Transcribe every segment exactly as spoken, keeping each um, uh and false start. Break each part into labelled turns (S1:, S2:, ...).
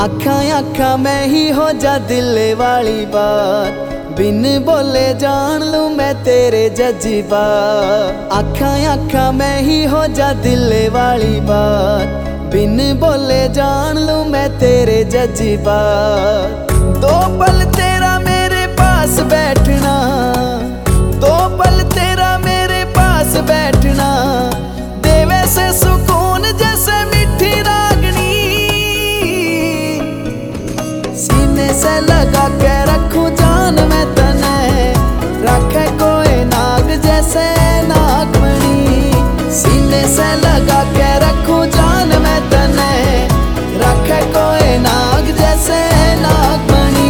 S1: आखा आखा मैं ही हो जा दिल वाली बात, बिन बोले जान लूं मैं तेरे जज्बात। आखा आखा मैं ही हो जा दिल वाली बात, बिन बोले जान लूं मैं तेरे जज्बात। दो पल तेरा मेरे पास बैठना, दो पल तेरा मेरे पास बैठना, देवे से सुकून जैसे मीठी रागनी। सीने से लगा के रखूं जान मैं तने, रखे कोई नाग जैसे नागमणि। सीने से लगा के रखूं जान मैं तने, रखे कोई नाग जैसे नागमणि।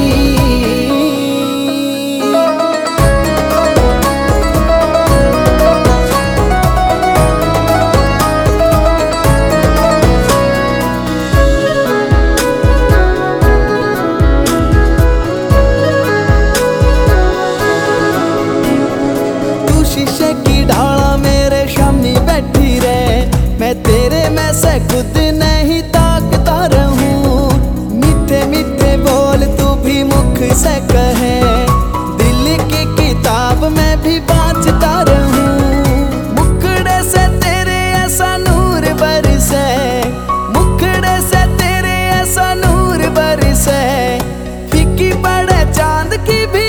S1: शीशे की ढाला मेरे सामने बैठी रहे, मैं तेरे में से खुद नहीं ताकता रहूं। मीठे मीठे बोल तू भी मुख से कहे, दिल की किताब में भी बाँचता रहूं। मुखड़े से तेरे ऐसा नूर बरसे, मुखड़े से तेरे ऐसा नूर बरसे, फीकी पड़े चांद की भी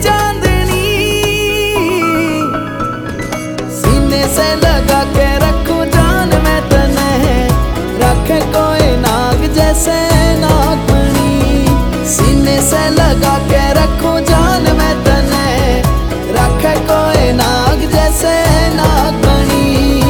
S1: से लगा के रखूं जान मैं तने, रखे कोई नाग जैसे नागमणि। सीने से लगा के रखूं जान मैं तने, रखे कोई नाग जैसे नागमणि।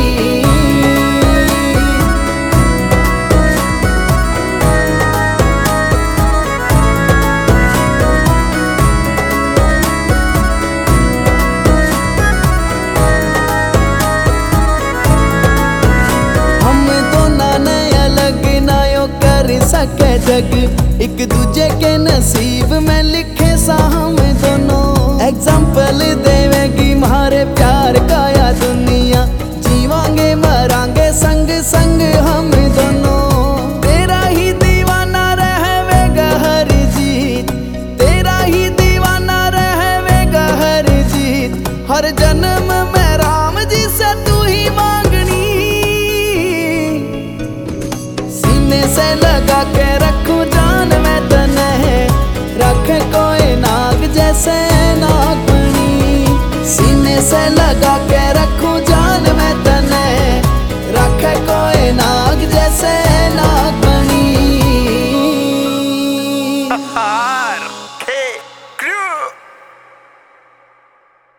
S1: सके जग एक दूजे के नसीब में लिखे सा हम दोनों। एग्जाम्पल देवेगी मारे प्यार का या दुनिया, जीवांगे मरांगे संग संग हम दोनों। तेरा ही दीवाना रहेगा हर जीत, तेरा ही दीवाना रहेगा हर जीत। हर जन्म में राम जी से तू ही मांगनी। सीने से लगा